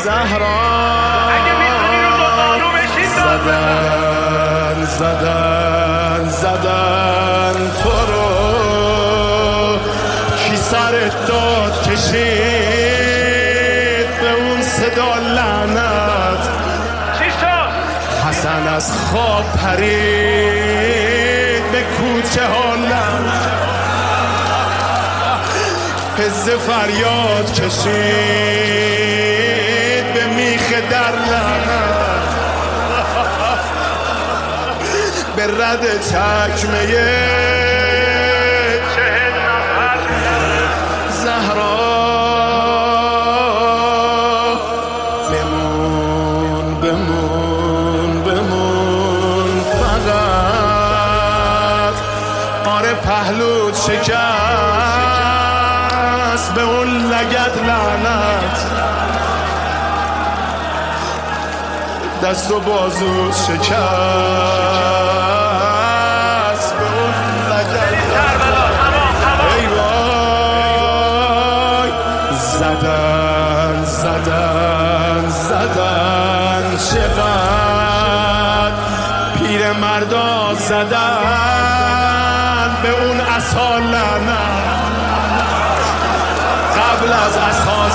زهرا اگه میتونی رو زانو بشین زدن تو رو کی سرت داد کشید به اون صدا لعنت چی شد؟ حسن از خواب پرید به کوچه ها لعنت حز فریاد کشید به میخ در لعنت به رد چکمه 40 نفر زهرا بمون فقط آره پهلوت شکست به اون لگد لعنت دست و بازوت شکست به اون لگد لعنت ای وای زدن چقدر پیر مردا زدن به اون عصا لعنت قبل از عصا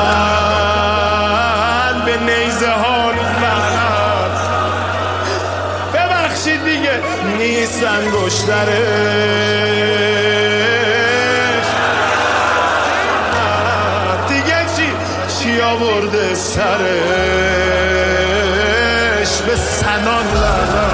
زدن به نیزه ها لعنت ببخشید دیگه نیست انگشترش دیگه چی آورده سرش به سنان لعنت